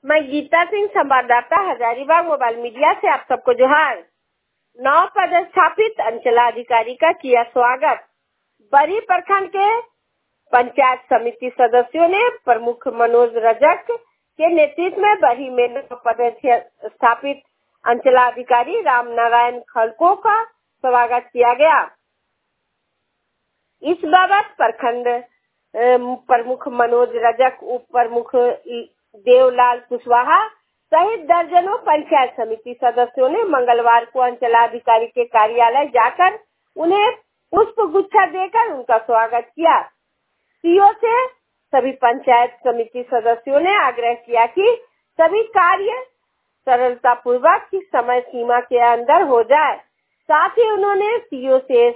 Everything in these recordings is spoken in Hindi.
मैं गीता सिंह, संवाददाता, हजारीबाग मोबाइल मीडिया से आप सबको जोहार। नव पदस्थापित अंचलाधिकारी का किया स्वागत। बरी प्रखंड के पंचायत समिति सदस्यों ने प्रमुख मनोज रजक के नेतृत्व में बरी में नव पदस्थापित अंचलाधिकारी राम नारायण खलको का स्वागत किया गया। इस बाबत प्रखंड प्रमुख मनोज रजक, उप प्रमुख देवलाल कुशवाहा सहित दर्जनों पंचायत समिति सदस्यों ने मंगलवार को अंचलाधिकारी के कार्यालय जाकर उन्हें पुष्प गुच्छा देकर उनका स्वागत किया। सीओ से सभी पंचायत समिति सदस्यों ने आग्रह किया कि सभी कार्य सरलता पूर्वक की समय सीमा के अंदर हो जाए। साथ ही उन्होंने सीओ से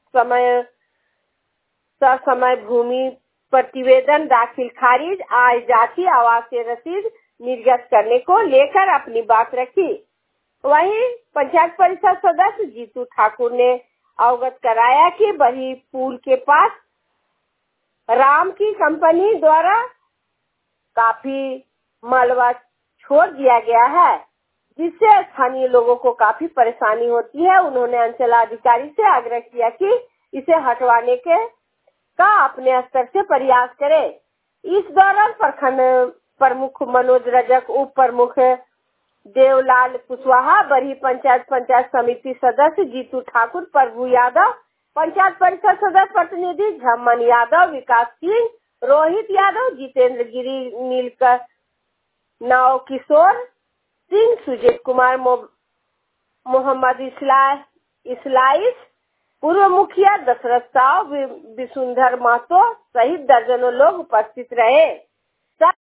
समय भूमि प्रतिवेदन दाखिल खारिज, आय, जाति, आवासीय रसीद निर्गत करने को लेकर अपनी बात रखी। वहीं पंचायत परिषद सदस्य जीतू ठाकुर ने अवगत कराया कि बरी पुल के पास राम की कंपनी द्वारा काफी मलबा छोड़ दिया गया है, जिससे स्थानीय लोगों को काफी परेशानी होती है। उन्होंने अंचलाधिकारी से आग्रह किया कि इसे हटवाने का अपने स्तर से प्रयास करे। इस दौरान प्रखंड प्रमुख मनोज रजक, उप प्रमुख देवलाल कुशवाहा, बरी पंचायत समिति सदस्य जीतू ठाकुर, प्रभु यादव, पंचायत परिषद सदस्य प्रतिनिधि झम्मन यादव, विकास सिंह, रोहित यादव, जितेंद्र गिरी, नीलकर नाव, किशोर सिंह, सुजीत कुमार, मोहम्मद इस्लाइस, पूर्व मुखिया दशरथ साव, विसुंधर महतो सहित दर्जनों लोग उपस्थित रहे।